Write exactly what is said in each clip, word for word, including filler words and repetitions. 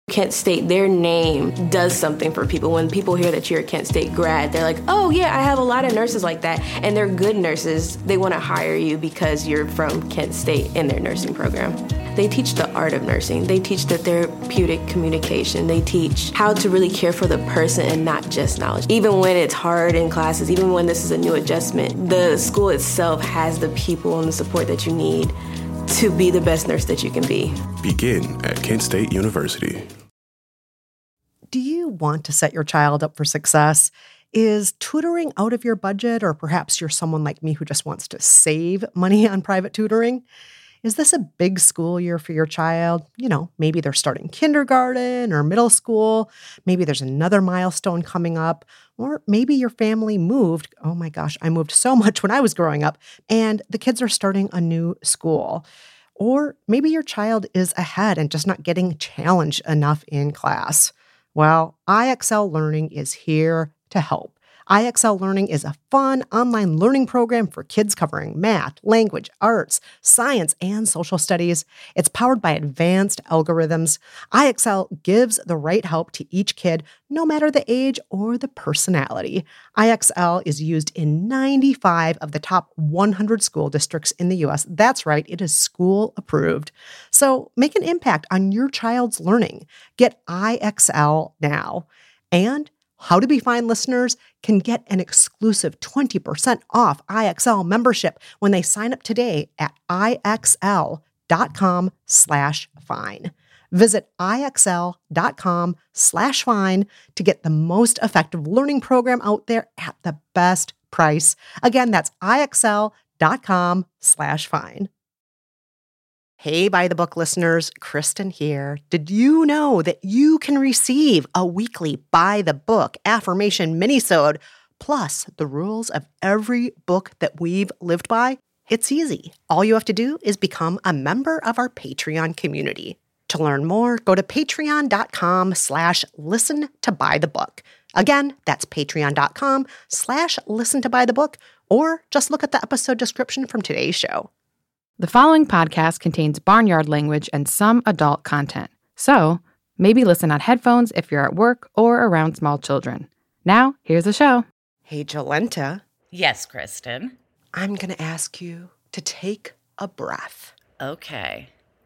Kent State, their name does something for people. When people hear that you're a Kent State grad, they're like, oh yeah, I have a lot of nurses like that. And they're good nurses. They want to hire you because you're from Kent State in their nursing program. They teach the art of nursing. They teach the therapeutic communication. They teach how to really care for the person and not just knowledge. Even when it's hard in classes, even when this is a new adjustment, the school itself has the people and the support that you need to be the best nurse that you can be. Begin at Kent State University. Do you want to set your child up for success? Is tutoring out of your budget, or perhaps you're someone like me who just wants to save money on private tutoring? Is this a big school year for your child? You know, maybe they're starting kindergarten or middle school. Maybe there's another milestone coming up. Or maybe your family moved. Oh my gosh, I moved so much when I was growing up. And the kids are starting a new school. Or maybe your child is ahead and just not getting challenged enough in class. Well, I X L Learning is here to help. I X L Learning is a fun online learning program for kids covering math, language, arts, science, and social studies. It's powered by advanced algorithms. I X L gives the right help to each kid, no matter the age or the personality. I X L is used in ninety-five of the top one hundred school districts in the U S. That's right, it is school approved. So make an impact on your child's learning. Get I X L now. And How to Be Fine listeners can get an exclusive twenty percent off I X L membership when they sign up today at ixl.com slash fine. Visit ixl.com slash fine to get the most effective learning program out there at the best price. Again, that's ixl.com slash fine. Hey, By the Book listeners, Kristen here. Did you know that you can receive a weekly By the Book affirmation minisode, plus the rules of every book that we've lived by? It's easy. All you have to do is become a member of our Patreon community. To learn more, go to patreon.com slash listen to buy the book. Again, that's patreon.com slash listen to buy the book, or just look at the episode description from today's show. The following podcast contains barnyard language and some adult content, so maybe listen on headphones if you're at work or around small children. Now, here's the show. Hey, Jolenta. Yes, Kristen. I'm going to ask you to take a breath. Okay.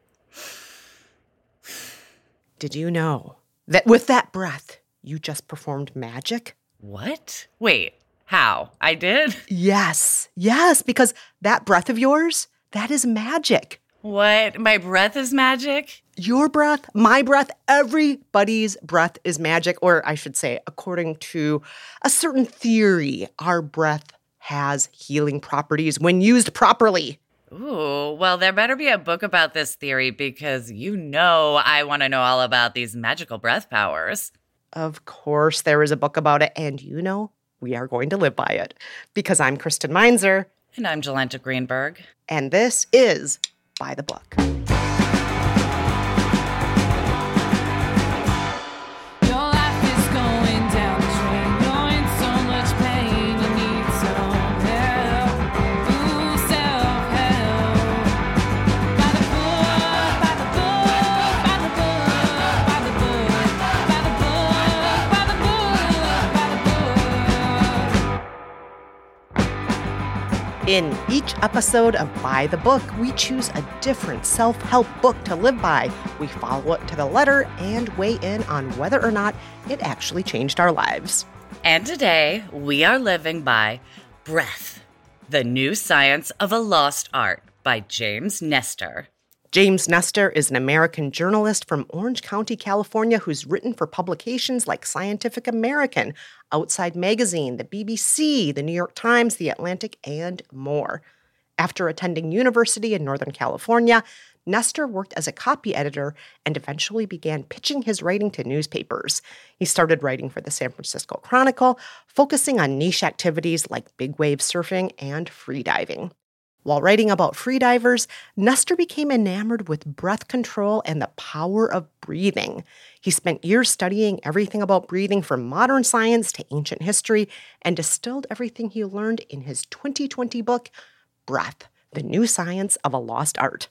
Did you know that with that breath, you just performed magic? What? Wait, how? I did? Yes, yes, because that breath of yours, that is magic. What? My breath is magic? Your breath, my breath, everybody's breath is magic. Or I should say, according to a certain theory, our breath has healing properties when used properly. Ooh, well, there better be a book about this theory because you know I want to know all about these magical breath powers. Of course there is a book about it, and you know we are going to live by it. Because I'm Kristen Meinzer. And I'm Jolenta Greenberg. And this is By the Book. In each episode of By the Book, we choose a different self-help book to live by. We follow it to the letter and weigh in on whether or not it actually changed our lives. And today, we are living by Breath, The New Science of a Lost Art by James Nestor. James Nestor is an American journalist from Orange County, California, who's written for publications like Scientific American, Outside Magazine, the B B C, the New York Times, The Atlantic, and more. After attending university in Northern California, Nestor worked as a copy editor and eventually began pitching his writing to newspapers. He started writing for the San Francisco Chronicle, focusing on niche activities like big wave surfing and freediving. While writing about freedivers, Nestor became enamored with breath control and the power of breathing. He spent years studying everything about breathing from modern science to ancient history and distilled everything he learned in his twenty twenty book, Breath, The New Science of a Lost Art.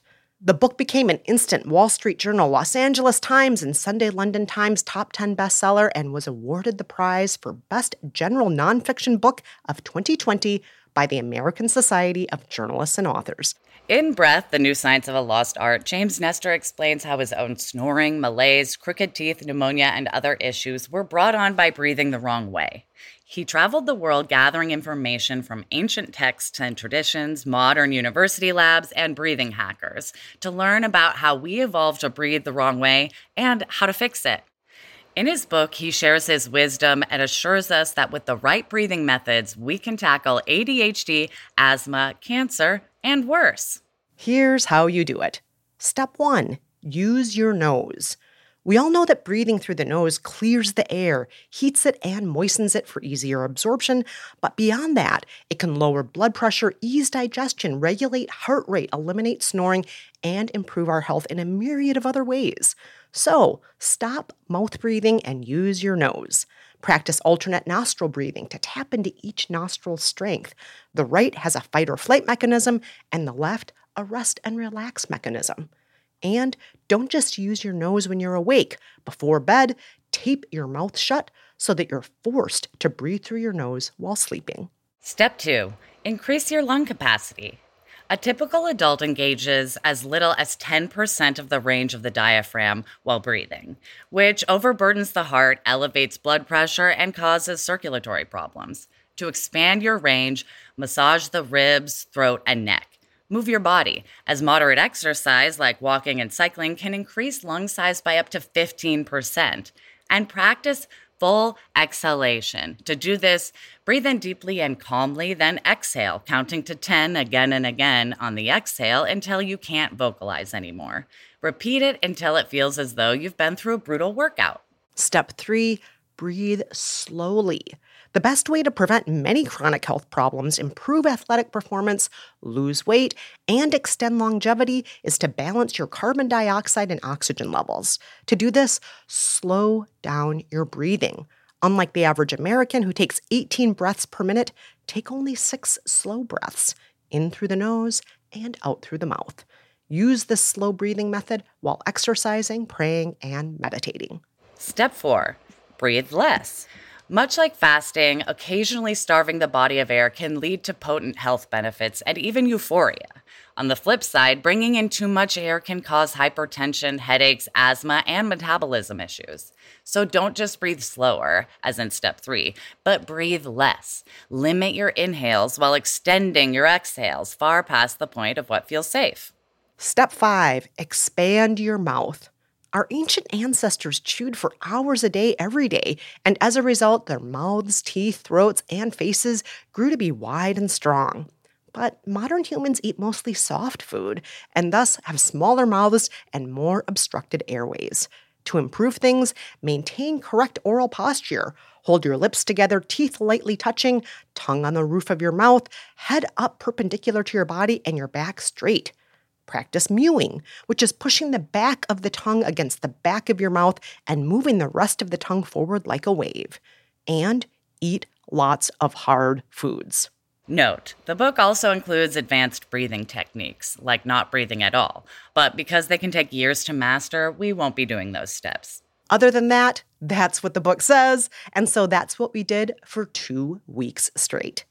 The book became an instant Wall Street Journal, Los Angeles Times, and Sunday London Times top ten bestseller and was awarded the prize for Best General Nonfiction Book of twenty twenty by the American Society of Journalists and Authors. In Breath, The New Science of a Lost Art, James Nestor explains how his own snoring, malaise, crooked teeth, pneumonia, and other issues were brought on by breathing the wrong way. He traveled the world gathering information from ancient texts and traditions, modern university labs, and breathing hackers to learn about how we evolved to breathe the wrong way and how to fix it. In his book, he shares his wisdom and assures us that with the right breathing methods, we can tackle A D H D, asthma, cancer, and worse. Here's how you do it. Step one, use your nose. We all know that breathing through the nose clears the air, heats it, and moistens it for easier absorption. But beyond that, it can lower blood pressure, ease digestion, regulate heart rate, eliminate snoring, and improve our health in a myriad of other ways. So, stop mouth breathing and use your nose. Practice alternate nostril breathing to tap into each nostril's strength. The right has a fight or flight mechanism, and the left a rest and relax mechanism. And don't just use your nose when you're awake. Before bed, tape your mouth shut so that you're forced to breathe through your nose while sleeping. Step two, increase your lung capacity. A typical adult engages as little as ten percent of the range of the diaphragm while breathing, which overburdens the heart, elevates blood pressure, and causes circulatory problems. To expand your range, massage the ribs, throat, and neck. Move your body, as moderate exercise like walking and cycling can increase lung size by up to fifteen percent. And practice full exhalation. To do this, breathe in deeply and calmly, then exhale, counting to ten again and again on the exhale until you can't vocalize anymore. Repeat it until it feels as though you've been through a brutal workout. Step three, breathe slowly. The best way to prevent many chronic health problems, improve athletic performance, lose weight, and extend longevity is to balance your carbon dioxide and oxygen levels. To do this, slow down your breathing. Unlike the average American who takes eighteen breaths per minute, take only six slow breaths, in through the nose and out through the mouth. Use this slow breathing method while exercising, praying, and meditating. Step four, breathe less. Much like fasting, occasionally starving the body of air can lead to potent health benefits and even euphoria. On the flip side, bringing in too much air can cause hypertension, headaches, asthma, and metabolism issues. So don't just breathe slower, as in step three, but breathe less. Limit your inhales while extending your exhales far past the point of what feels safe. Step five, expand your mouth. Our ancient ancestors chewed for hours a day, every day, and as a result, their mouths, teeth, throats, and faces grew to be wide and strong. But modern humans eat mostly soft food, and thus have smaller mouths and more obstructed airways. To improve things, maintain correct oral posture. Hold your lips together, teeth lightly touching, tongue on the roof of your mouth, head up perpendicular to your body, and your back straight. Practice mewing, which is pushing the back of the tongue against the back of your mouth and moving the rest of the tongue forward like a wave. And eat lots of hard foods. Note, the book also includes advanced breathing techniques, like not breathing at all. But because they can take years to master, we won't be doing those steps. Other than that, that's what the book says. And so that's what we did for two weeks straight.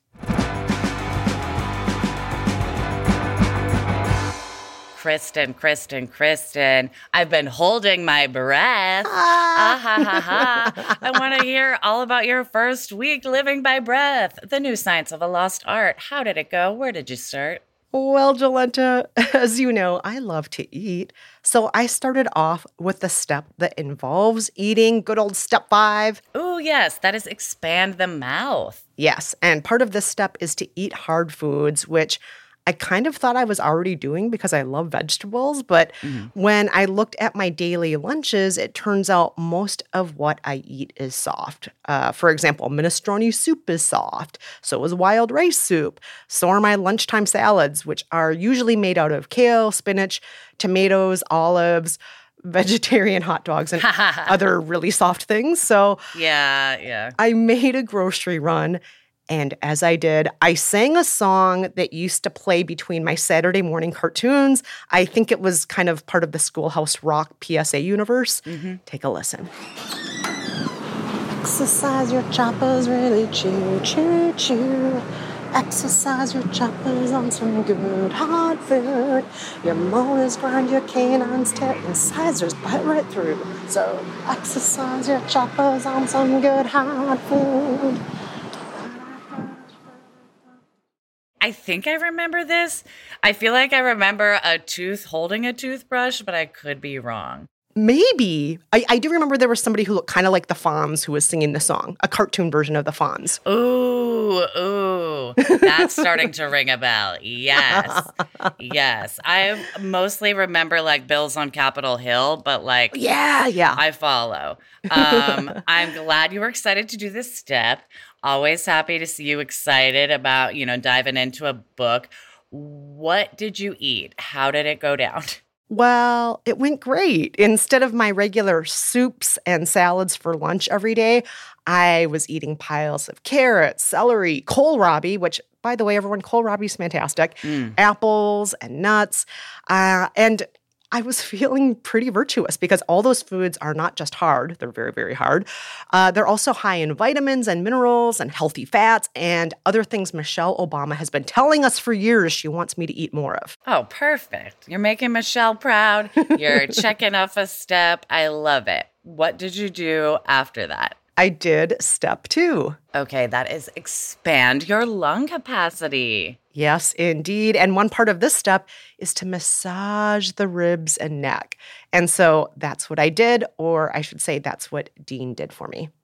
Kristen, Kristen, Kristen, I've been holding my breath. Ah, ah ha, ha, ha. I want to hear all about your first week living by breath. The New Science of a Lost Art. How did it go? Where did you start? Well, Jolenta, as you know, I love to eat. So I started off with the step that involves eating, good old step five. Ooh, yes, that is expand the mouth. Yes, and part of this step is to eat hard foods, which I kind of thought I was already doing because I love vegetables, but mm-hmm. when I looked at my daily lunches, it turns out most of what I eat is soft. Uh, for example, minestrone soup is soft. So is wild rice soup. So are my lunchtime salads, which are usually made out of kale, spinach, tomatoes, olives, vegetarian hot dogs, and other really soft things. So yeah, yeah. I made a grocery run. And as I did, I sang a song that used to play between my Saturday morning cartoons. I think it was kind of part of the Schoolhouse Rock P S A universe. Mm-hmm. Take a listen. Exercise your choppers, really chew, chew, chew. Exercise your choppers on some good hard food. Your molars grind your canines tight, incisors bite right through. So exercise your choppers on some good hard food. I think I remember this. I feel like I remember a tooth holding a toothbrush, but I could be wrong. Maybe. I, I do remember there was somebody who looked kind of like the Fonz who was singing the song, a cartoon version of the Fonz. Ooh, ooh. That's starting to ring a bell. Yes. Yes. I mostly remember like Bills on Capitol Hill, but like, yeah, yeah. I follow. Um, I'm glad you were excited to do this step. Always happy to see you excited about, you know, diving into a book. What did you eat? How did it go down? Well, it went great. Instead of my regular soups and salads for lunch every day, I was eating piles of carrots, celery, kohlrabi, which, by the way, everyone, kohlrabi is fantastic, mm. apples and nuts. Uh, and I was feeling pretty virtuous because all those foods are not just hard. They're very, very hard. Uh, they're also high in vitamins and minerals and healthy fats and other things Michelle Obama has been telling us for years she wants me to eat more of. Oh, perfect. You're making Michelle proud. You're checking off a step. I love it. What did you do after that? I did step two. Okay, that is expand your lung capacity. Yes, indeed. And one part of this step is to massage the ribs and neck. And so that's what I did, or I should say that's what Dean did for me.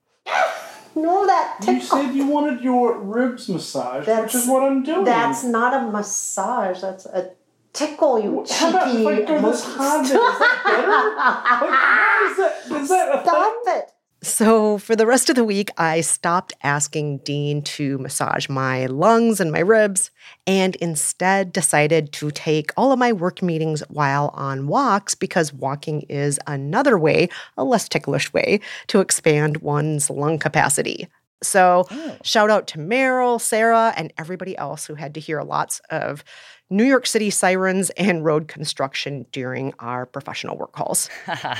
No, that tickle. You said you wanted your ribs massaged, that's, which is what I'm doing. That's not a massage. That's a tickle, you cheeky. How about if I do this hard bit? Is that better? Like, how is that, is that a Stop thing? it. So for the rest of the week, I stopped asking Dean to massage my lungs and my ribs and instead decided to take all of my work meetings while on walks because walking is another way, a less ticklish way, to expand one's lung capacity. So oh. shout out to Meryl, Sarah, and everybody else who had to hear lots of New York City sirens and road construction during our professional work calls.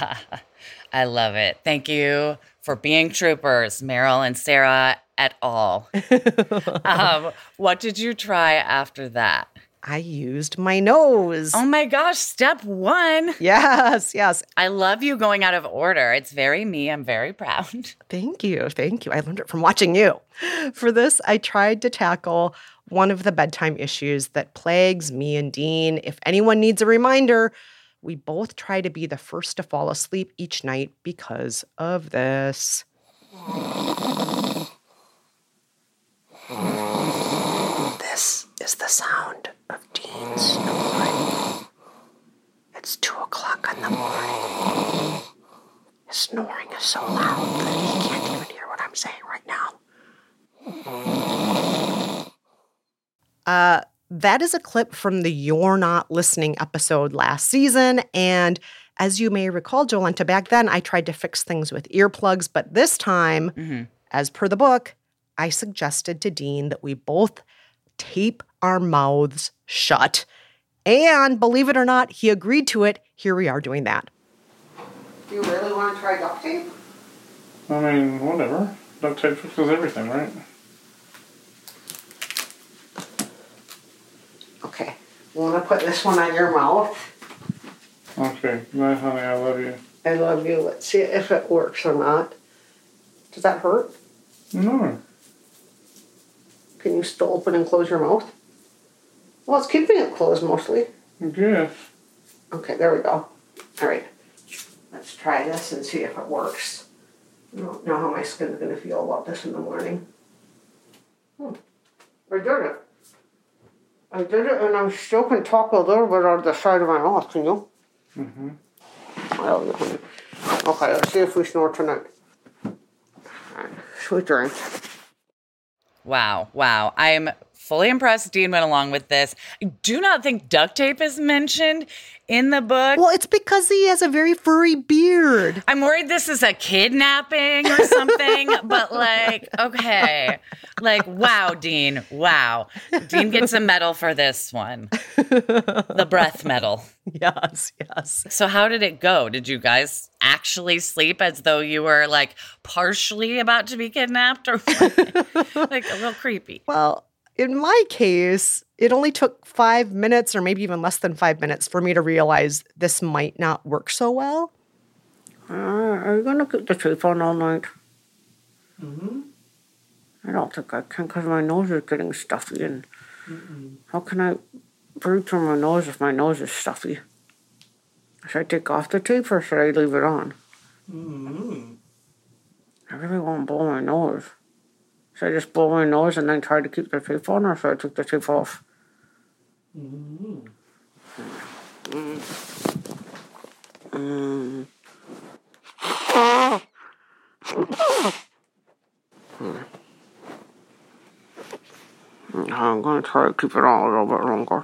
I love it. Thank you for being troopers, Meryl and Sarah et al. um, what did you try after that? I used my nose. Oh my gosh, step one. Yes, yes. I love you going out of order. It's very me. I'm very proud. Thank you. Thank you. I learned it from watching you. For this, I tried to tackle one of the bedtime issues that plagues me and Dean. If anyone needs a reminder, we both try to be the first to fall asleep each night because of this. This is the sound of Dean snoring. It's two o'clock in the morning. His snoring is so loud that he can't even hear what I'm saying right now. Uh, that is a clip from the You're Not Listening episode last season. And as you may recall, Jolenta, back then I tried to fix things with earplugs. But this time, mm-hmm. as per the book, I suggested to Dean that we both tape our mouths shut. And believe it or not, he agreed to it. Here we are doing that. Do you really want to try duct tape? I mean, whatever. Duct tape fixes everything, right? Okay. You want to put this one on your mouth? Okay. Bye, honey. I love you. I love you. Let's see if it works or not. Does that hurt? No. Can you still open and close your mouth? Well, it's keeping it closed mostly. Yes. Okay, there we go. All right. Let's try this and see if it works. I don't know how my skin's going to feel about this in the morning. Hmm. I did it. I did it, and I still can talk a little bit out of the side of my mouth. Can you? Mm-hmm. Well, okay, let's see if we snore tonight. All right. Sweet dreams. Wow, wow. I am fully impressed Dean went along with this. I do not think duct tape is mentioned in the book. Well, it's because he has a very furry beard. I'm worried this is a kidnapping or something, but like, okay. Like, wow, Dean, wow. Dean gets a medal for this one. The breath medal. Yes, yes. So how did it go? Did you guys actually sleep as though you were like partially about to be kidnapped or like a little creepy? Well, in my case, it only took five minutes or maybe even less than five minutes for me to realize this might not work so well. Uh, are you going to keep the tape on all night? Mm-hmm. I don't think I can because my nose is getting stuffy. And Mm-mm. how can I breathe through my nose if my nose is stuffy? Should I take off the tape or should I leave it on? Mm-hmm. I really want to blow my nose. Should I just blow my nose and then try to keep the tape on, or should I take the tape off? Mm-hmm. Mm. Mm. Hmm. I'm going to try to keep it on a little bit longer.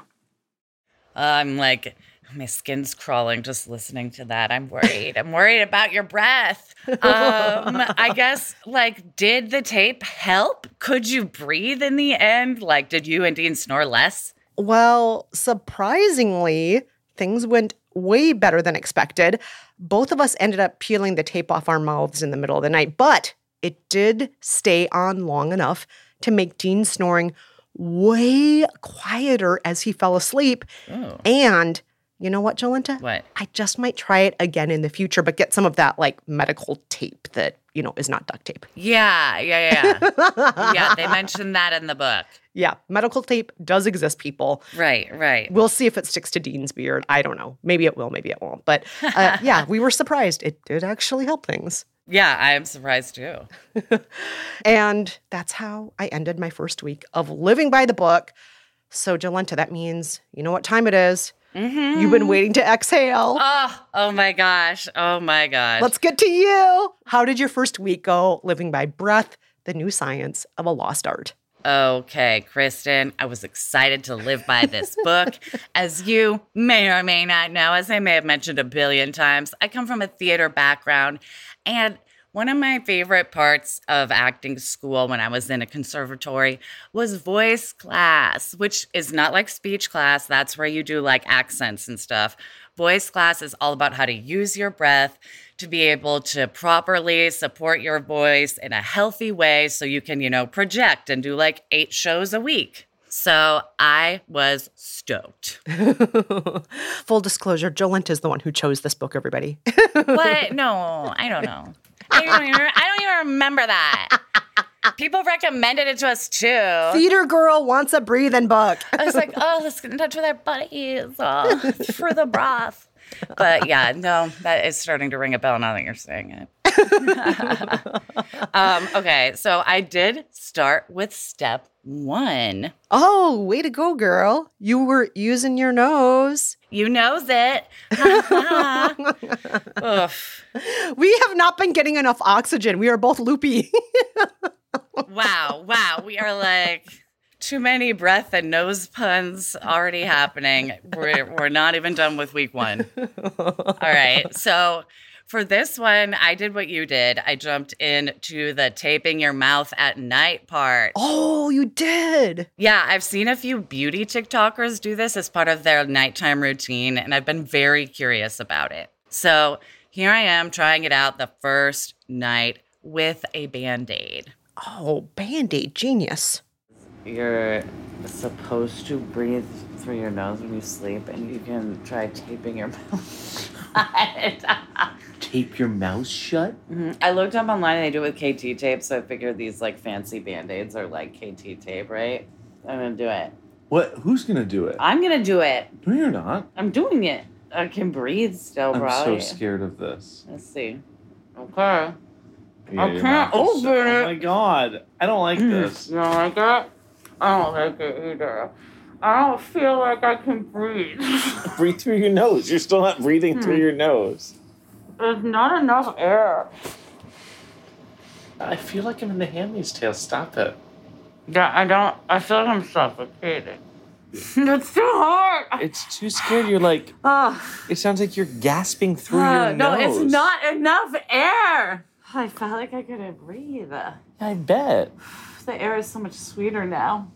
I'm like, my skin's crawling just listening to that. I'm worried. I'm worried about your breath. Um, I guess, like, did the tape help? Could you breathe in the end? Like, did you and Dean snore less? Well, surprisingly, things went way better than expected. Both of us ended up peeling the tape off our mouths in the middle of the night, but it did stay on long enough to make Dean snoring way quieter as he fell asleep. Oh. And you know what, Jolenta? What? I just might try it again in the future, but get some of that like medical tape that, you know, is not duct tape. Yeah, yeah, yeah. Yeah, they mentioned that in the book. Yeah, medical tape does exist, people. Right, right. We'll see if it sticks to Dean's beard. I don't know. Maybe it will, maybe it won't. But uh, yeah, we were surprised. It did actually help things. Yeah, I am surprised too. And that's how I ended my first week of living by the book. So, Jolenta, that means you know what time it is. Mm-hmm. You've been waiting to exhale. Oh, oh my gosh. Oh my gosh. Let's get to you. How did your first week go living by breath, the new science of a lost art? Okay, Kristen, I was excited to live by this book. As you may or may not know, as I may have mentioned a billion times, I come from a theater background. And one of my favorite parts of acting school when I was in a conservatory was voice class, which is not like speech class. That's where you do like accents and stuff. Voice class is all about how to use your breath to be able to properly support your voice in a healthy way so you can, you know, project and do like eight shows a week. So I was stoked. Full disclosure, Jolenta is the one who chose this book, everybody. What? No, I don't know. I don't, even, I don't even remember that. People recommended it to us too. Theater girl wants a breathing book. I was like, oh, let's get in touch with our buddies oh, for the broth. But yeah, no, that is starting to ring a bell now that you're saying it. um, okay, so I did start with step one. Oh, way to go, girl. You were using your nose. You knows it. Oof. We have not been getting enough oxygen. We are both loopy. Wow, wow. We are like too many breath and nose puns already happening. We're, we're not even done with week one. All right, so for this one, I did what you did. I jumped into the taping your mouth at night part. Oh, you did? Yeah, I've seen a few beauty TikTokers do this as part of their nighttime routine, and I've been very curious about it. So here I am trying it out the first night with a Band-Aid. Oh, Band-Aid, genius. You're supposed to breathe through your nose when you sleep, and you can try taping your mouth shut. Tape your mouth shut? Mm-hmm. I looked up online and they do it with K T tape, so I figured these like fancy Band-Aids are like K T tape, right? I'm gonna do it. What? Who's gonna do it? I'm gonna do it. No, you're not. I'm doing it. I can breathe still, I'm probably. so scared of this. Let's see. Okay. Yeah, I your can't mouth is so- open it. Oh my god. I don't like this. You don't like it? I don't like it either. I don't feel like I can breathe. Breathe through your nose. You're still not breathing Hmm. through your nose. There's not enough air. I feel like I'm in The Handmaid's Tale. Stop it. Yeah, I don't, I feel like I'm suffocating. It's too hard. It's too scared. You're like, Oh. It sounds like you're gasping through Uh, your no, nose. it's not enough air. I felt like I couldn't breathe. I bet. The air is so much sweeter now.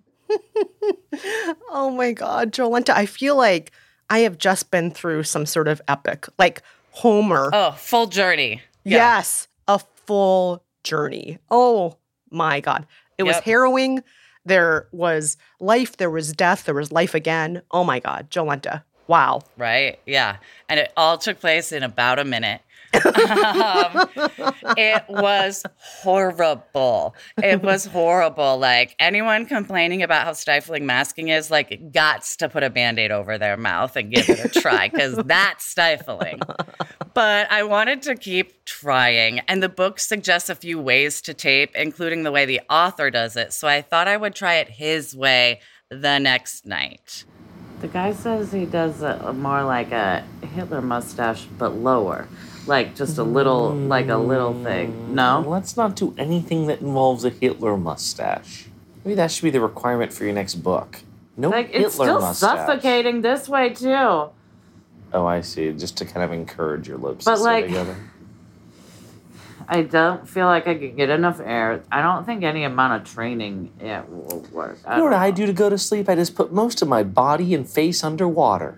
Oh my God, Jolenta, I feel like I have just been through some sort of epic, like Homer. Oh, full journey. Yeah. Yes, a full journey. Oh my God. It was Yep. harrowing. There was life, there was death, there was life again. Oh my God, Jolenta. Wow. Right? Yeah. And it all took place in about a minute. um, it was horrible. It was horrible. Like, anyone complaining about how stifling masking is, like, gots to put a Band-Aid over their mouth and give it a try, because that's stifling. But I wanted to keep trying, and the book suggests a few ways to tape, including the way the author does it, so I thought I would try it his way the next night. The guy says he does a, more like a Hitler mustache, but lower. Like just a little, like a little thing. No? Let's not do anything that involves a Hitler mustache. Maybe that should be the requirement for your next book. No Like, Hitler it's still mustache. suffocating this way, too. Oh, I see. Just to kind of encourage your lips But, to stay like- together. I don't feel like I could get enough air. I don't think any amount of training it will work. I You know what don't I do to go to sleep? I just put most of my body and face underwater.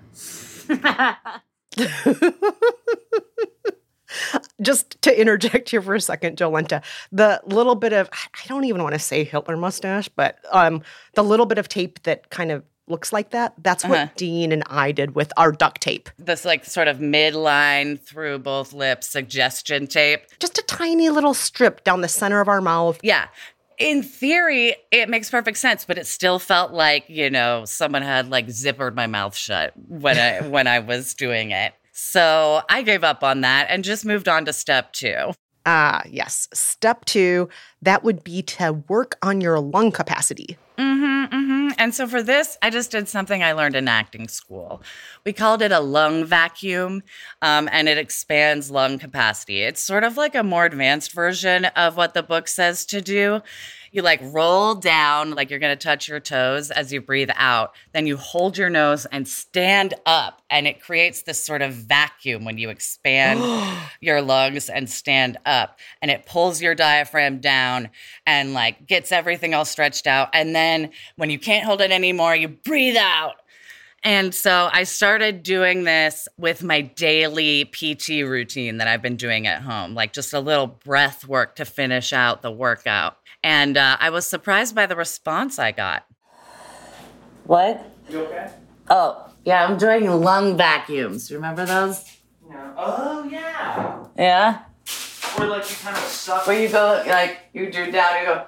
Just to interject here for a second, Jolenta, the little bit of, I don't even want to say Hitler mustache, but um, the little bit of tape that kind of looks like that, that's what Uh-huh. Dean and I did with our duct tape. This, like, sort of midline through both lips suggestion tape. Just a tiny little strip down the center of our mouth. Yeah. In theory, it makes perfect sense, but it still felt like, you know, someone had, like, zippered my mouth shut when I when I was doing it. So I gave up on that and just moved on to step two. Ah, yes. Step two, that would be to work on your lung capacity. Mm-hmm, mm-hmm. And so for this, I just did something I learned in acting school. We called it a lung vacuum, um, and it expands lung capacity. It's sort of like a more advanced version of what the book says to do. You like roll down like you're going to touch your toes as you breathe out. Then you hold your nose and stand up, and it creates this sort of vacuum when you expand your lungs and stand up. And it pulls your diaphragm down and like gets everything all stretched out. And then when you can't hold it anymore, you breathe out. And so I started doing this with my daily P T routine that I've been doing at home, like just a little breath work to finish out the workout. And uh, I was surprised by the response I got. What? You okay? Oh, yeah, I'm doing lung vacuums. Remember those? No. Oh, yeah. Yeah? Where, like, you kind of suck. Where you go, like, you do down, you go...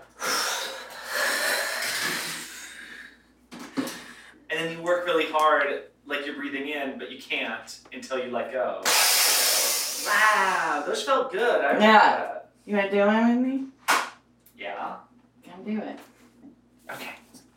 And then you work really hard, like you're breathing in, but you can't until you let go. Wow, those felt good. I remember Yeah. that. You want to do one with me? Yeah. Come do it. Okay.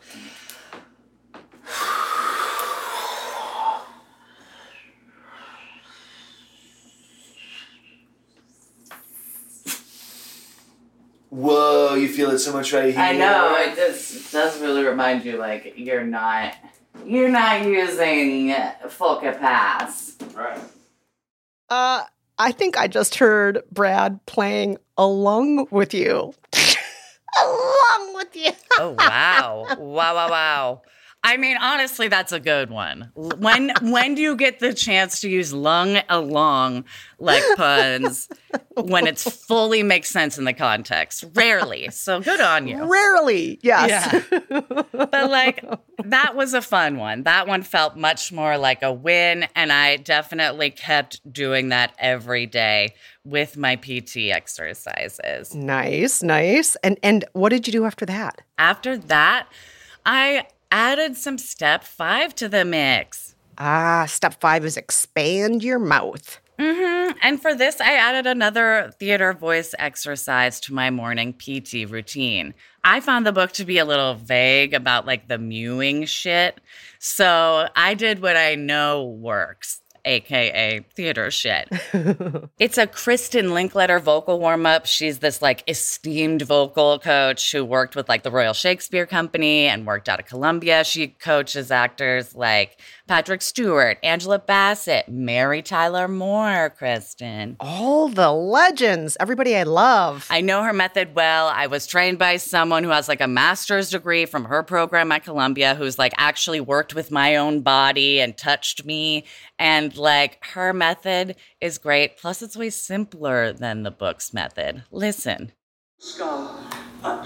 Whoa, you feel it so much right here. I know, it just it does really remind you, like, you're not... You're not using full capacity. Right. Uh, I think I just heard Brad playing along with you. Along with you. Oh, wow. Wow, wow, wow. I mean, honestly, that's a good one. When when do you get the chance to use lung along like puns when it fully makes sense in the context? Rarely. So good on you. Rarely, yes. Yeah. But like, that was a fun one. That one felt much more like a win. And I definitely kept doing that every day with my P T exercises. Nice, nice. And and what did you do after that? After that, I added some step five to the mix. Ah, step five is expand your mouth. Mm-hmm. And for this, I added another theater voice exercise to my morning P T routine. I found the book to be a little vague about like the mewing shit. So I did what I know works. A K A theater shit. It's a Kristen Linkletter vocal warm-up. She's this like esteemed vocal coach who worked with like the Royal Shakespeare Company and worked out of Columbia. She coaches actors like Patrick Stewart, Angela Bassett, Mary Tyler Moore, Kristen. All the legends. Everybody I love. I know her method well. I was trained by someone who has like a master's degree from her program at Columbia who's like actually worked with my own body and touched me. And like her method is great. Plus it's way simpler than the book's method. Listen. Skull up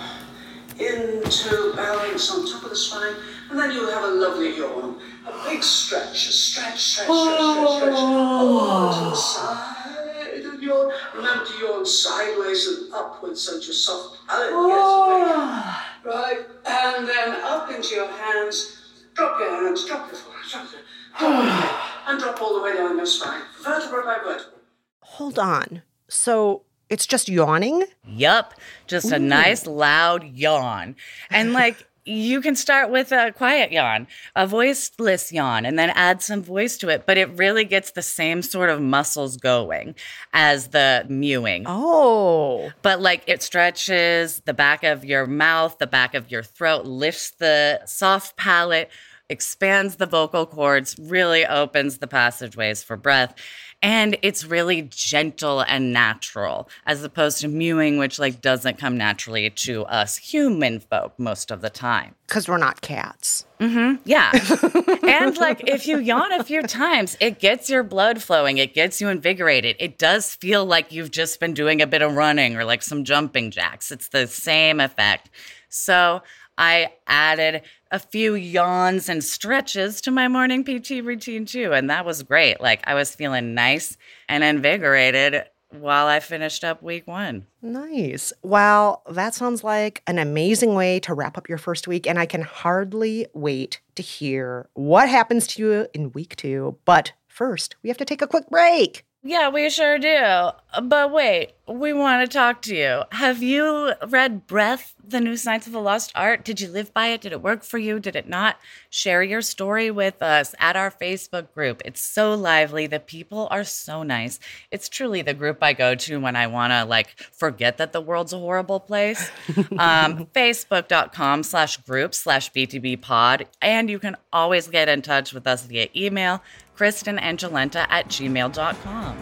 into balance on top of the spine, and then you'll have a lovely yawn. A big stretch, a stretch, stretch, stretch, stretch, stretch. Oh, to the side and yawn. Remember to yawn sideways and upwards so your soft palate gets away. Right, and then up into your hands. Drop your hands, drop your forehead, drop your, drop your head, and drop all the way down your spine, vertebra by vertebra. Hold on. So it's just yawning? Yup. Just a Ooh. nice, loud yawn. And like, you can start with a quiet yawn, a voiceless yawn, and then add some voice to it. But it really gets the same sort of muscles going as the mewing. Oh. But like it stretches the back of your mouth, the back of your throat, lifts the soft palate, expands the vocal cords, really opens the passageways for breath. And it's really gentle and natural, as opposed to mewing, which like doesn't come naturally to us human folk most of the time. Because we're not cats. Mm-hmm. Yeah. And like if you yawn a few times, it gets your blood flowing. It gets you invigorated. It does feel like you've just been doing a bit of running or like some jumping jacks. It's the same effect. So I added a few yawns and stretches to my morning P T routine too, and that was great. Like I was feeling nice and invigorated while I finished up week one. Nice. Well, that sounds like an amazing way to wrap up your first week, and I can hardly wait to hear what happens to you in week two. But first, we have to take a quick break. Yeah, we sure do. But wait, we want to talk to you. Have you read Breath, The New Science of the Lost Art? Did you live by it? Did it work for you? Did it not? Share your story with us at our Facebook group. It's so lively. The people are so nice. It's truly the group I go to when I want to, like, forget that the world's a horrible place. um, Facebook.com slash group slash BTB pod. And you can always get in touch with us via email, KristenAngelenta at gmail dot com.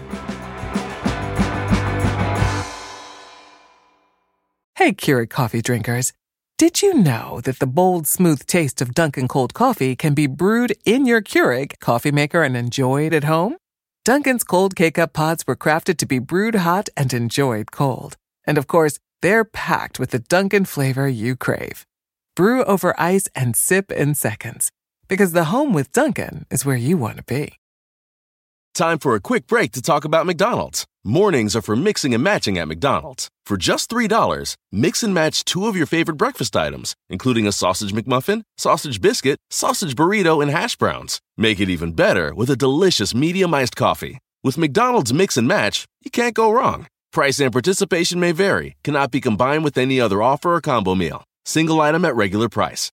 Hey, Keurig coffee drinkers. Did you know that the bold, smooth taste of Dunkin' cold coffee can be brewed in your Keurig coffee maker and enjoyed at home? Dunkin's cold K-Cup pods were crafted to be brewed hot and enjoyed cold. And of course, they're packed with the Dunkin' flavor you crave. Brew over ice and sip in seconds. Because the home with Dunkin' is where you want to be. Time for a quick break to talk about McDonald's. Mornings are for mixing and matching at McDonald's. For just three dollars, mix and match two of your favorite breakfast items, including a sausage McMuffin, sausage biscuit, sausage burrito, and hash browns. Make it even better with a delicious medium iced coffee. With McDonald's Mix and Match, you can't go wrong. Price and participation may vary, cannot be combined with any other offer or combo meal. Single item at regular price.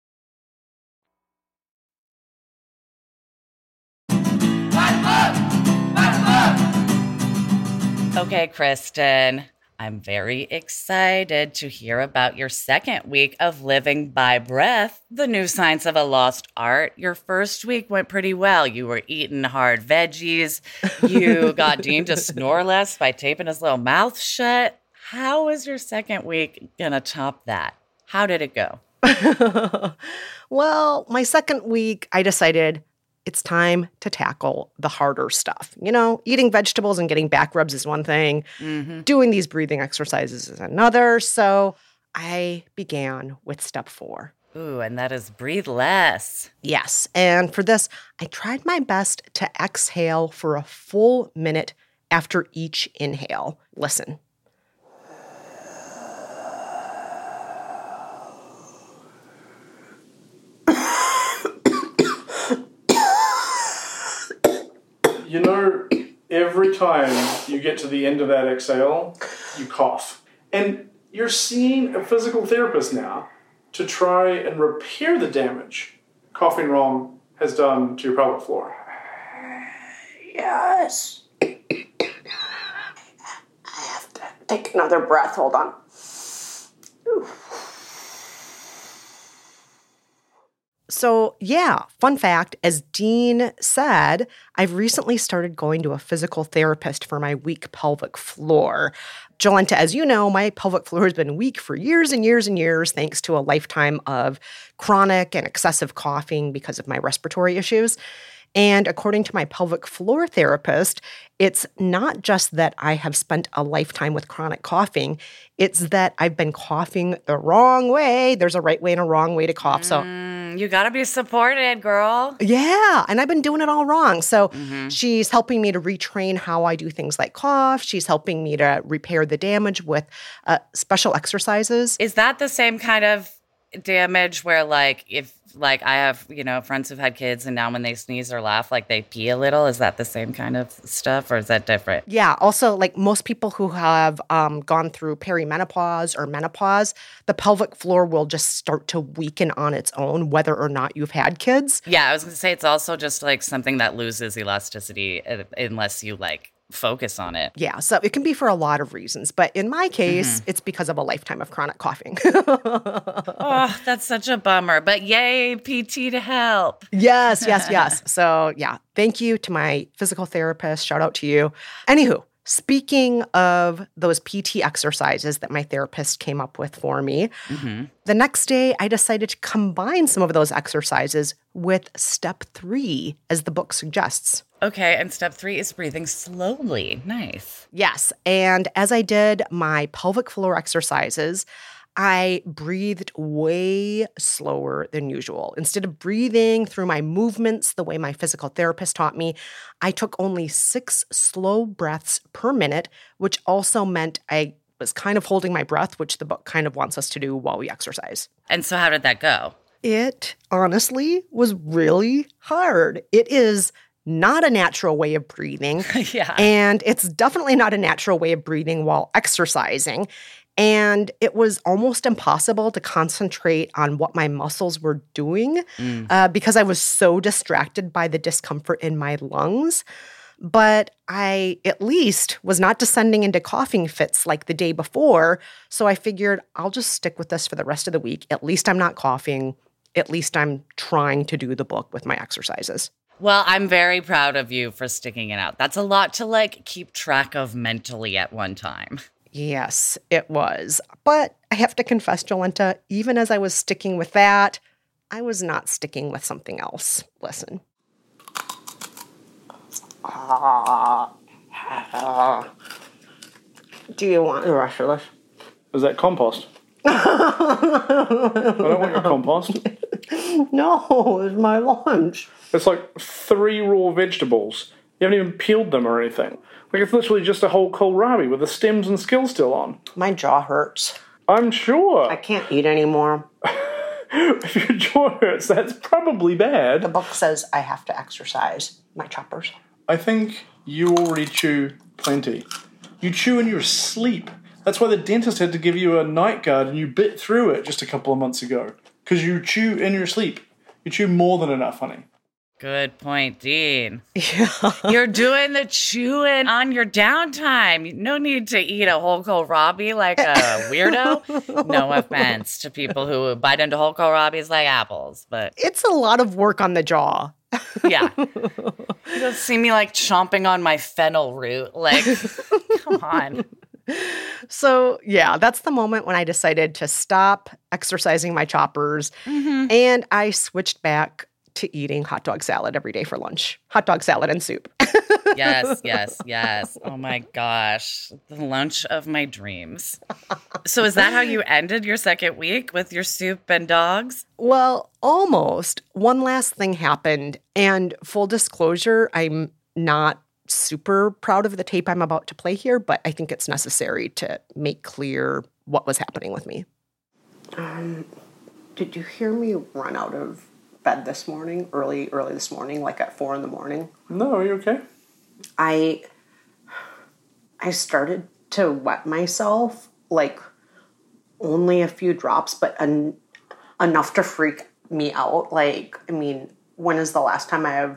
Okay, Kristen, I'm very excited to hear about your second week of Living by Breath, the new science of a lost art. Your first week went pretty well. You were eating hard veggies. You got Dean to snore less by taping his little mouth shut. How is your second week going to top that? How did it go? Well, my second week, I decided it's time to tackle the harder stuff. You know, eating vegetables and getting back rubs is one thing. Mm-hmm. Doing these breathing exercises is another. So I began with step four. Ooh, and that is breathe less. Yes. And for this, I tried my best to exhale for a full minute after each inhale. Listen. You know, every time you get to the end of that exhale, you cough. And you're seeing a physical therapist now to try and repair the damage coughing wrong has done to your pelvic floor. Yes. I have to take another breath. Hold on. Ooh. So, yeah, fun fact, as Dean said, I've recently started going to a physical therapist for my weak pelvic floor. Jolenta, as you know, my pelvic floor has been weak for years and years and years thanks to a lifetime of chronic and excessive coughing because of my respiratory issues. And according to my pelvic floor therapist, it's not just that I have spent a lifetime with chronic coughing, it's that I've been coughing the wrong way. There's a right way and a wrong way to cough. So Mm, you got to be supported, girl. yeah, and I've been doing it all wrong. So Mm-hmm. she's helping me to retrain how I do things like cough. She's helping me to repair the damage with uh, special exercises. Is that the same kind of damage where, like, if, like, I have, you know, friends who've had kids and now when they sneeze or laugh, like, they pee a little? Is that the same kind of stuff or is that different? Yeah, also, like most people who have um, gone through perimenopause or menopause, the pelvic floor will just start to weaken on its own, whether or not you've had kids. Yeah, I was going to say it's also just, like, something that loses elasticity uh, unless you, like, focus on it. Yeah, so it can be for a lot of reasons. But in my case, Mhm. it's because of a lifetime of chronic coughing. Oh, that's such a bummer. But yay, P T to help. Yes, yes, yes. So, yeah, thank you to my physical therapist. Shout out to you. Anywho, speaking of those P T exercises that my therapist came up with for me, Mm-hmm. the next day I decided to combine some of those exercises with step three, as the book suggests. Okay, and step three is breathing slowly. Nice. Yes, and as I did my pelvic floor exercises, I breathed way slower than usual. Instead of breathing through my movements the way my physical therapist taught me, I took only six slow breaths per minute, which also meant I was kind of holding my breath, which the book kind of wants us to do while we exercise. And so how did that go? It honestly was really hard. It is not a natural way of breathing. Yeah. And it's definitely not a natural way of breathing while exercising. And it was almost impossible to concentrate on what my muscles were doing Mm. uh, because I was so distracted by the discomfort in my lungs. But I at least was not descending into coughing fits like the day before. So I figured I'll just stick with this for the rest of the week. At least I'm not coughing. At least I'm trying to do the book with my exercises. Well, I'm very proud of you for sticking it out. That's a lot to, like, keep track of mentally at one time. Yes, it was. But I have to confess, Jolenta, even as I was sticking with that, I was not sticking with something else. Listen. Ah. Ah. Do you want the rest of this? Is that compost? I don't want your compost. No, it's my lunch. It's like three raw vegetables. You haven't even peeled them or anything. Like, it's literally just a whole kohlrabi with the stems and skills still on. My jaw hurts. I'm sure. I can't eat anymore. If your jaw hurts, that's probably bad. The book says I have to exercise my choppers. I think you already chew plenty. You chew in your sleep. That's why the dentist had to give you a night guard and you bit through it just a couple of months ago. Because you chew in your sleep. You chew more than enough, honey. Good point, Dean. Yeah. You're doing the chewing on your downtime. No need to eat a whole kohlrabi like a weirdo. No offense to people who bite into whole kohlrabis like apples, but It's a lot of work on the jaw. yeah. You don't see me like chomping on my fennel root. Like, come on. So, yeah, that's the moment when I decided to stop exercising my choppers Mhm. and I switched back to eating hot dog salad every day for lunch. Hot dog salad and soup. Yes, yes, yes. Oh my gosh. The lunch of my dreams. So is that how you ended your second week, with your soup and dogs? Well, almost. One last thing happened. And full disclosure, I'm not super proud of the tape I'm about to play here, but I think it's necessary to make clear what was happening with me. Um, did you hear me run out of bed this morning, early, early this morning, like at four in the morning? No, are you okay? I, I started to wet myself, like only a few drops, but en- enough to freak me out. Like, I mean, when is the last time I have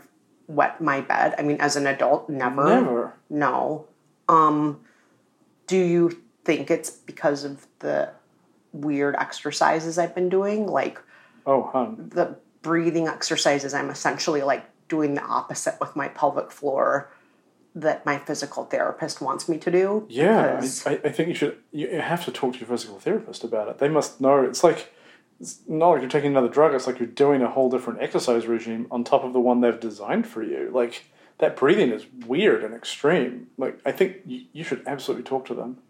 wet my bed. I mean, as an adult, never. Never. No. Um, do you think it's because of the weird exercises I've been doing? Like, oh, hun. The breathing exercises, I'm essentially like doing the opposite with my pelvic floor that my physical therapist wants me to do. Yeah, I, I think you should. You have to talk to your physical therapist about it. They must know. It's like it's not like you're taking another drug. It's like you're doing a whole different exercise regime on top of the one they've designed for you. Like that breathing is weird and extreme. Like I think you, you should absolutely talk to them.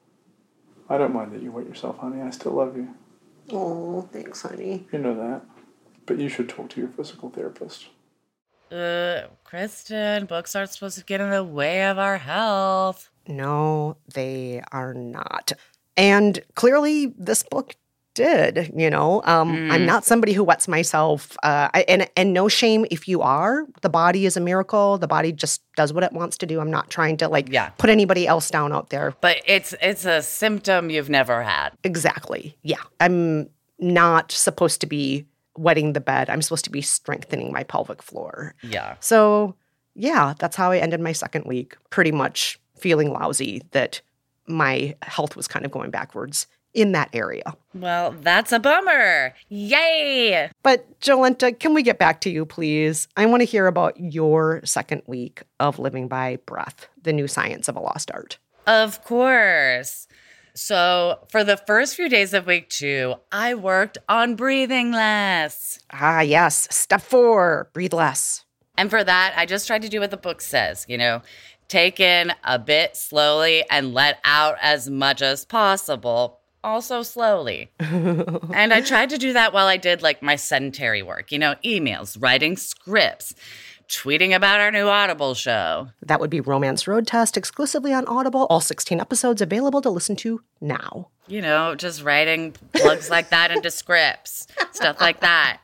I don't mind that you wet yourself, honey. I still love you. Oh, thanks, honey. You know that, but you should talk to your physical therapist. Uh, Kristen, books aren't supposed to get in the way of our health. No, they are not. And clearly this book did, you know. Um, Mm. I'm not somebody who wets myself. Uh, I, and, and no shame if you are. The body is a miracle. The body just does what it wants to do. I'm not trying to, like, Yeah. put anybody else down out there. But it's it's a symptom you've never had. Exactly. Yeah. I'm not supposed to be wetting the bed. I'm supposed to be strengthening my pelvic floor. Yeah. So, yeah, that's how I ended my second week, pretty much feeling lousy that my health was kind of going backwards in that area. Well, that's a bummer. Yay! But, Jolenta, can we get back to you, please? I want to hear about your second week of Living by Breath, the new science of a lost art. Of course. So for the first few days of week two, I worked on breathing less. Ah, yes. Step four, breathe less. And for that, I just tried to do what the book says, you know, take in a bit slowly and let out as much as possible, also slowly. And I tried to do that while I did like my sedentary work, you know, emails, writing scripts, tweeting about our new Audible show. That would be Romance Road Test, exclusively on Audible. All sixteen episodes available to listen to now. You know, just writing plugs like that into scripts, stuff like that.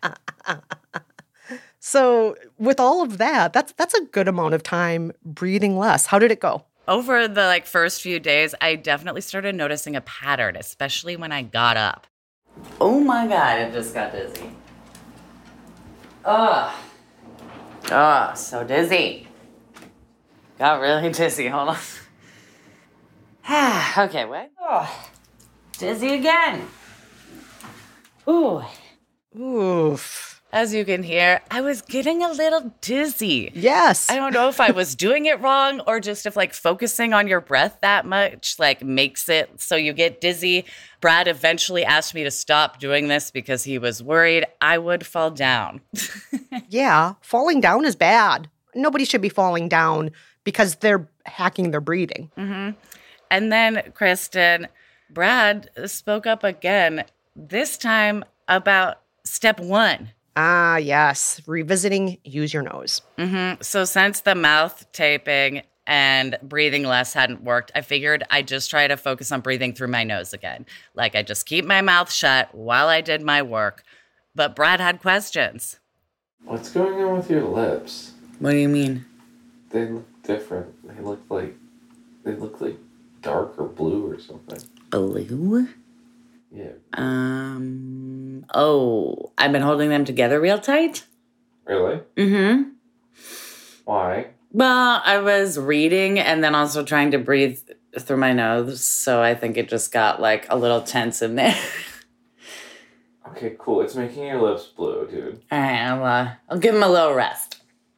So with all of that, that's that's a good amount of time breathing less. How did it go? Over the like first few days, I definitely started noticing a pattern, especially when I got up. Oh my God, I just got dizzy. Ugh. Oh, so dizzy. Got really dizzy. Hold on. Okay, wait. Oh, dizzy again. Ooh. Oof. As you can hear, I was getting a little dizzy. Yes. I don't know if I was doing it wrong or just if like focusing on your breath that much like makes it so you get dizzy. Brad eventually asked me to stop doing this because he was worried I would fall down. Yeah, falling down is bad. Nobody should be falling down because they're hacking their breathing. Mm-hmm. And then, Kristen, Brad spoke up again, this time about step one. Ah, yes. Revisiting, use your nose. Mm-hmm. So since the mouth taping and breathing less hadn't worked, I figured I'd just try to focus on breathing through my nose again. Like I just keep my mouth shut while I did my work. But Brad had questions. What's going on with your lips? What do you mean? They look different. They look like they look like dark or blue or something. Blue? Yeah. Um. Oh, I've been holding them together real tight. Really? Mm-hmm. Why? Well, I was reading and then also trying to breathe through my nose, so I think it just got like a little tense in there. Okay, cool. It's making your lips blue, dude. All right, I'll uh, I'll give him a little rest.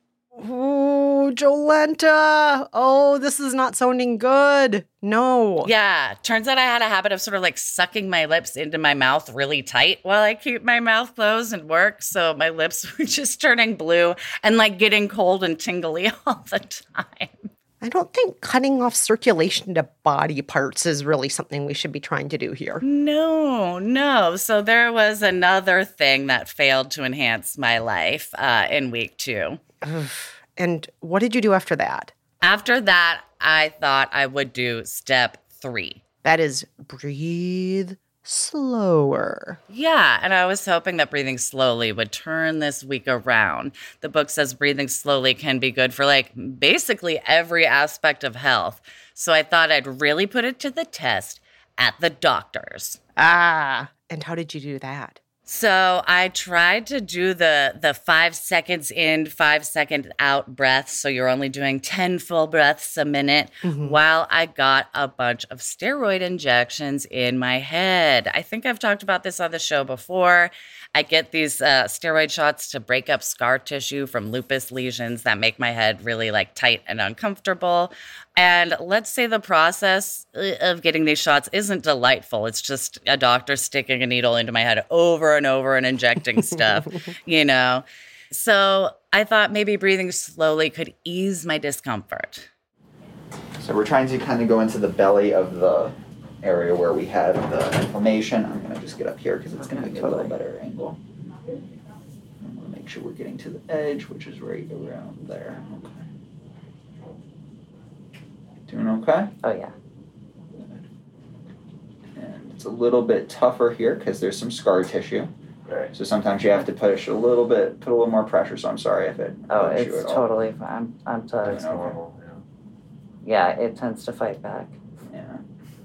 Ooh, Jolenta. Oh, this is not sounding good. No. Yeah, turns out I had a habit of sort of like sucking my lips into my mouth really tight while I keep my mouth closed and work. So my lips were just turning blue and like getting cold and tingly all the time. I don't think cutting off circulation to body parts is really something we should be trying to do here. No, no. So there was another thing that failed to enhance my life uh, in week two. And what did you do after that? After that, I thought I would do step three. That is breathe slower. Yeah, and I was hoping that breathing slowly would turn this week around. The book says breathing slowly can be good for like basically every aspect of health. So I thought I'd really put it to the test at the doctor's. Ah, and how did you do that? So I tried to do the the five seconds in, five seconds out breaths. So you're only doing ten full breaths a minute Mhm. while I got a bunch of steroid injections in my head. I think I've talked about this on the show before. I get these uh, steroid shots to break up scar tissue from lupus lesions that make my head really like tight and uncomfortable. And let's say the process of getting these shots isn't delightful. It's just a doctor sticking a needle into my head over and over and injecting stuff, you know? So I thought maybe breathing slowly could ease my discomfort. So we're trying to kind of go into the belly of the area where we have the inflammation. I'm going to just get up here because it's going to give me a little better angle. I want to make sure we're getting to the edge, which is right around there. Okay. Doing okay? Oh, yeah. And it's a little bit tougher here because there's some scar tissue. Right. So sometimes you have to push a little bit, put a little more pressure. So I'm sorry if it Oh, bugs you it's at all. totally fine. I'm, I'm totally That's normal. Yeah, it tends to fight back. Yeah.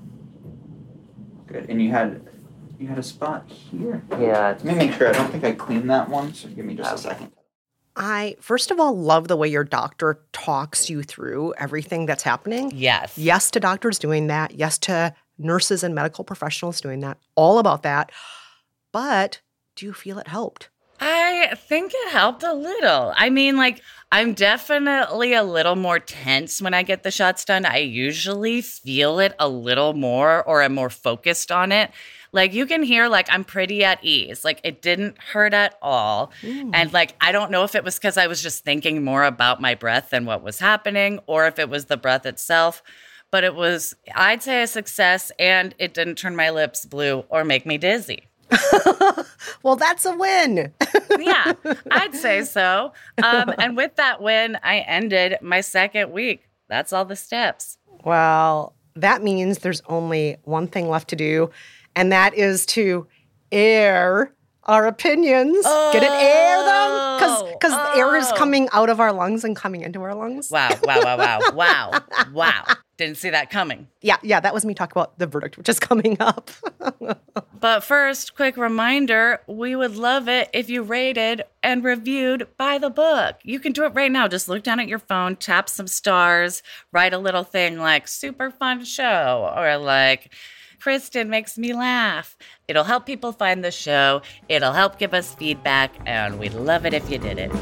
Good. And you had you had a spot here. Yeah. Let me make sure. I don't think I cleaned that one, so give me just a second. I, first of all, love the way your doctor talks you through everything that's happening. Yes. Yes to doctors doing that. Yes to nurses and medical professionals doing that. All about that. But do you feel it helped? I think it helped a little. I mean, like, I'm definitely a little more tense when I get the shots done. I usually feel it a little more or I'm more focused on it. Like, you can hear, like, I'm pretty at ease. Like, it didn't hurt at all. Mm. And, like, I don't know if it was because I was just thinking more about my breath than what was happening or if it was the breath itself. But it was, I'd say, a success, and it didn't turn my lips blue or make me dizzy. Well, that's a win. Yeah, I'd say so. Um, and with that win, I ended my second week. That's all the steps. Well, that means there's only one thing left to do, and that is to air our opinions. Oh, Get it, air them? Because oh. air is coming out of our lungs and coming into our lungs. Wow, wow, wow, wow, wow, wow. Didn't see that coming. Yeah, yeah, that was me talking about the verdict, which is coming up. But first, quick reminder, we would love it if you rated and reviewed Buy the Book. You can do it right now. Just look down at your phone, tap some stars, write a little thing like super fun show or like Kristen makes me laugh. It'll help people find the show. It'll help give us feedback, and we'd love it if you did it.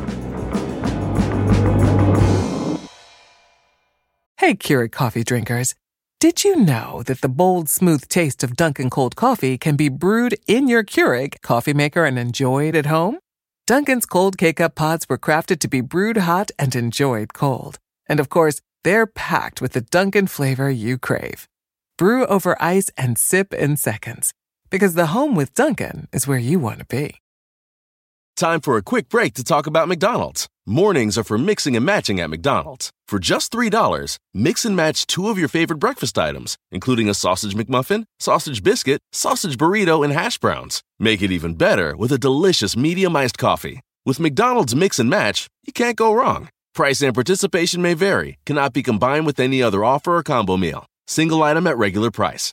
Hey, Keurig coffee drinkers. Did you know that the bold, smooth taste of Dunkin' Cold Coffee can be brewed in your Keurig coffee maker and enjoyed at home? Dunkin's Cold K-Cup pods were crafted to be brewed hot and enjoyed cold. And of course, they're packed with the Dunkin' flavor you crave. Brew over ice and sip in seconds. Because the home with Dunkin' is where you want to be. Time for a quick break to talk about McDonald's. Mornings are for mixing and matching at McDonald's. For just three dollars, mix and match two of your favorite breakfast items, including a sausage McMuffin, sausage biscuit, sausage burrito, and hash browns. Make it even better with a delicious medium iced coffee. With McDonald's Mix and Match, you can't go wrong. Price and participation may vary, cannot be combined with any other offer or combo meal. Single item at regular price.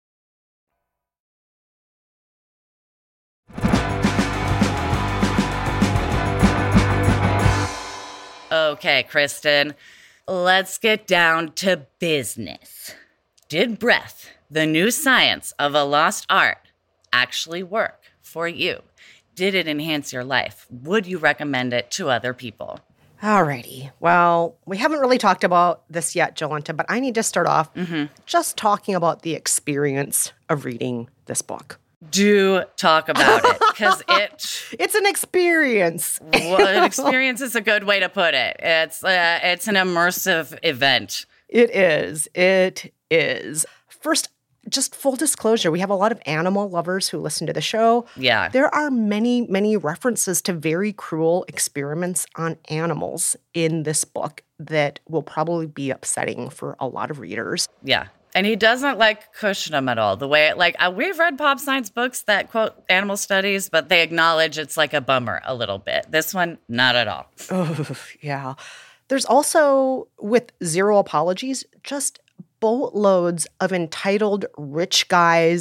Okay, Kristen, let's get down to business. Did breath, the new science of a lost art, actually work for you? Did it enhance your life? Would you recommend it to other people? Alrighty. Well, we haven't really talked about this yet, Jolenta, but I need to start off mm-hmm. just talking about the experience of reading this book. Do talk about it, because it... It's an experience. Well, an experience is a good way to put it. It's uh, it's an immersive event. It is. It is. First, just full disclosure, we have a lot of animal lovers who listen to the show. Yeah. There are many, many references to very cruel experiments on animals in this book that will probably be upsetting for a lot of readers. Yeah. And he doesn't like cushion them at all. The way, it, like, uh, we've read pop science books that quote animal studies, but they acknowledge it's like a bummer a little bit. This one, not at all. Oh, yeah. There's also, with zero apologies, just boatloads of entitled rich guys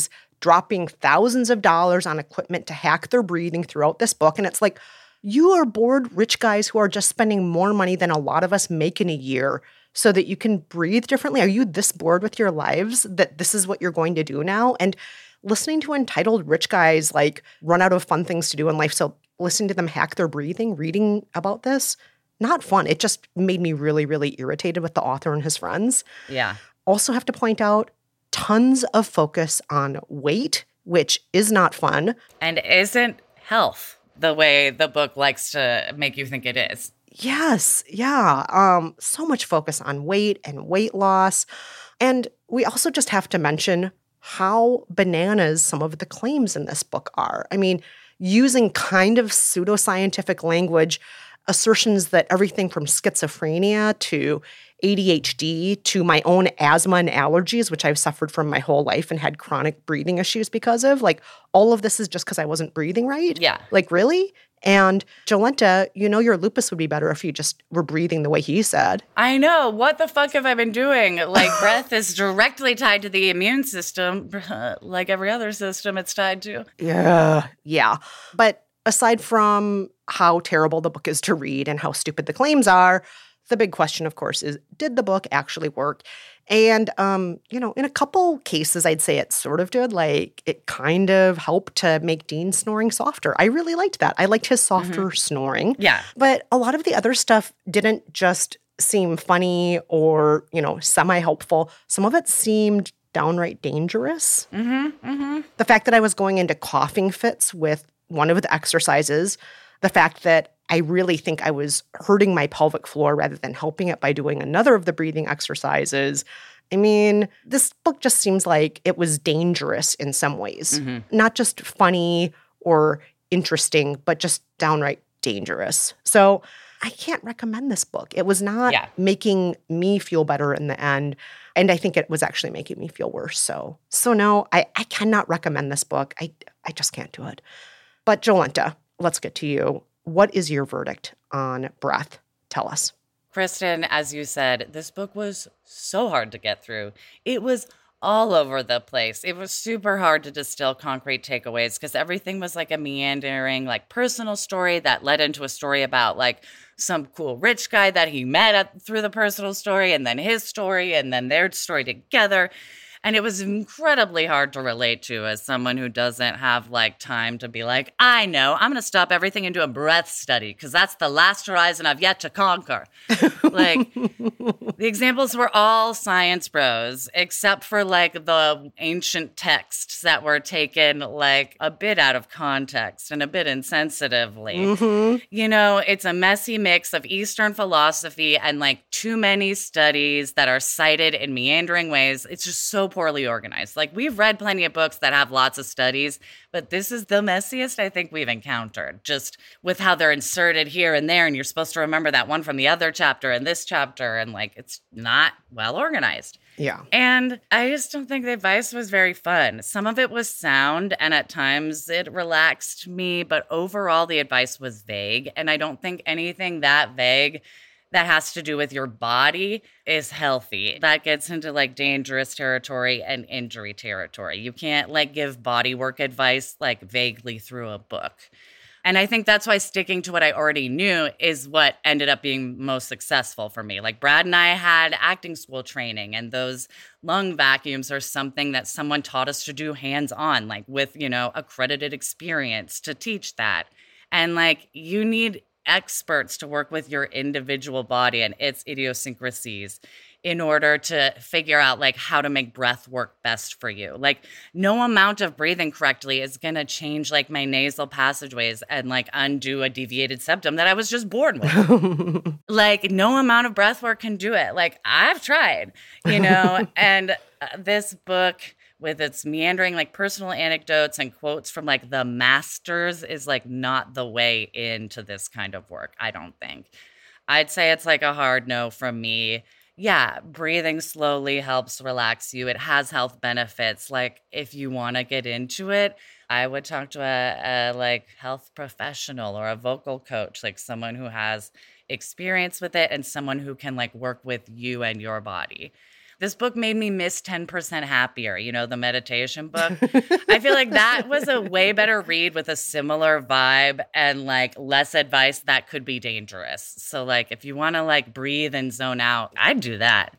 dropping thousands of dollars on equipment to hack their breathing throughout this book. And it's like, you are bored rich guys who are just spending more money than a lot of us make in a year so that you can breathe differently. Are you this bored with your lives that this is what you're going to do now? And listening to entitled rich guys like run out of fun things to do in life, so listening to them hack their breathing, reading about this, not fun. It just made me really, really irritated with the author and his friends. Yeah. Also have to point out tons of focus on weight, which is not fun. And isn't health the way the book likes to make you think it is. Yes, yeah. Um, so much focus on weight and weight loss. And we also just have to mention how bananas some of the claims in this book are. I mean, using kind of pseudoscientific language, assertions that everything from schizophrenia to A D H D to my own asthma and allergies, which I've suffered from my whole life and had chronic breathing issues because of, like, all of this is just because I wasn't breathing right. Yeah. Like, really? And Jolenta, you know your lupus would be better if you just were breathing the way he said. I know. What the fuck have I been doing? Like, breath is directly tied to the immune system. Like every other system it's tied to. Yeah. Yeah. But aside from how terrible the book is to read and how stupid the claims are, the big question, of course, is did the book actually work? And, um, you know, in a couple cases, I'd say it sort of did. Like, it kind of helped to make Dean's snoring softer. I really liked that. I liked his softer mm-hmm. snoring. Yeah. But a lot of the other stuff didn't just seem funny or, you know, semi-helpful. Some of it seemed downright dangerous. Mm-hmm, mm-hmm. The fact that I was going into coughing fits with one of the exercises, the fact that I really think I was hurting my pelvic floor rather than helping it by doing another of the breathing exercises. I mean, this book just seems like it was dangerous in some ways. Mm-hmm. Not just funny or interesting, but just downright dangerous. So I can't recommend this book. It was not yeah. making me feel better in the end. And I think it was actually making me feel worse. So, so no, I, I cannot recommend this book. I, I just can't do it. But Jolenta, let's get to you. What is your verdict on Breath? Tell us. Kristen, as you said, this book was so hard to get through. It was all over the place. It was super hard to distill concrete takeaways because everything was like a meandering, like personal story that led into a story about like some cool rich guy that he met at, through the personal story, and then his story, and then their story together. And it was incredibly hard to relate to as someone who doesn't have, like, time to be like, I know, I'm going to stop everything and do a breath study because that's the last horizon I've yet to conquer. Like, the examples were all science bros, except for, like, the ancient texts that were taken, like, a bit out of context and a bit insensitively. Mm-hmm. You know, it's a messy mix of Eastern philosophy and, like, too many studies that are cited in meandering ways. It's just so poorly organized. Like, we've read plenty of books that have lots of studies, but this is the messiest I think we've encountered, just with how they're inserted here and there, and you're supposed to remember that one from the other chapter and this chapter, and like, it's not well organized. Yeah. And I just don't think the advice was very fun. Some of it was sound, and at times it relaxed me, but overall the advice was vague, and I don't think anything that vague that has to do with your body is healthy. That gets into like dangerous territory and injury territory. You can't like give body work advice like vaguely through a book. And I think that's why sticking to what I already knew is what ended up being most successful for me. Like Brad and I had acting school training, and those lung vacuums are something that someone taught us to do hands-on, like with, you know, accredited experience to teach that. And like, you need experts to work with your individual body and its idiosyncrasies in order to figure out like how to make breath work best for you. Like, no amount of breathing correctly is going to change like my nasal passageways and like undo a deviated septum that I was just born with. Like, no amount of breath work can do it. Like, I've tried, you know, and uh, this book with its meandering, like personal anecdotes and quotes from like the masters is like not the way into this kind of work, I don't think. I'd say it's like a hard no from me. Yeah, breathing slowly helps relax you. It has health benefits. Like, if you want to get into it, I would talk to a, a like health professional or a vocal coach, like someone who has experience with it and someone who can like work with you and your body. This book made me miss ten percent Happier, you know, the meditation book. I feel like that was a way better read with a similar vibe and like less advice that could be dangerous. So like if you want to like breathe and zone out, I'd do that.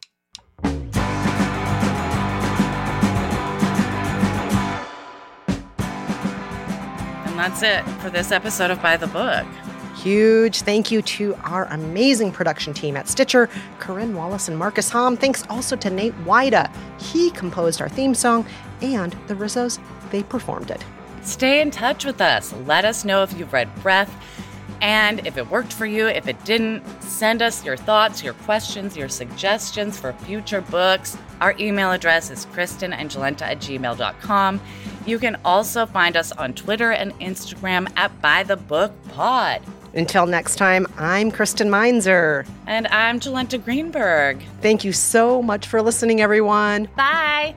And that's it for this episode of By the Book. Huge thank you to our amazing production team at Stitcher, Corinne Wallace and Marcus Hom. Thanks also to Nate Wida. He composed our theme song, and the Rizzos, they performed it. Stay in touch with us. Let us know if you've read Breath, and if it worked for you. If it didn't, send us your thoughts, your questions, your suggestions for future books. Our email address is kristenandjolenta at gmail dot com. You can also find us on Twitter and Instagram at By the Book Pod. Until next time, I'm Kristen Meinzer. And I'm Jolenta Greenberg. Thank you so much for listening, everyone. Bye.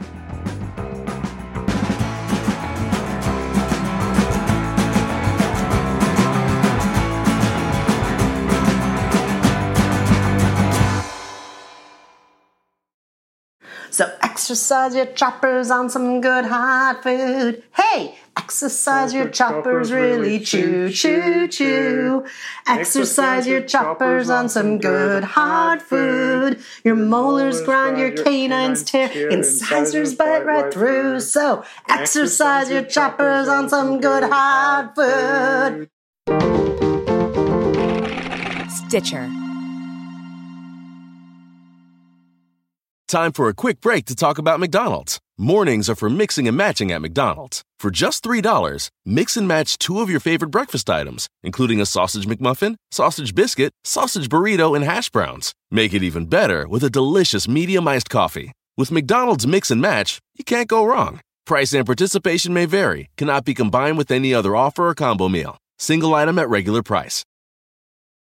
So exercise your choppers on some good hot food. Hey, exercise your choppers really chew, chew, chew. Exercise your choppers on some good hot food. Your molars grind, your canines tear, incisors bite right through. So exercise your choppers on some good hot food. Stitcher. Time for a quick break to talk about McDonald's. Mornings are for mixing and matching at McDonald's. For just three dollars, mix and match two of your favorite breakfast items, including a sausage McMuffin, sausage biscuit, sausage burrito, and hash browns. Make it even better with a delicious medium iced coffee. With McDonald's Mix and Match, you can't go wrong. Price and participation may vary, cannot be combined with any other offer or combo meal. Single item at regular price.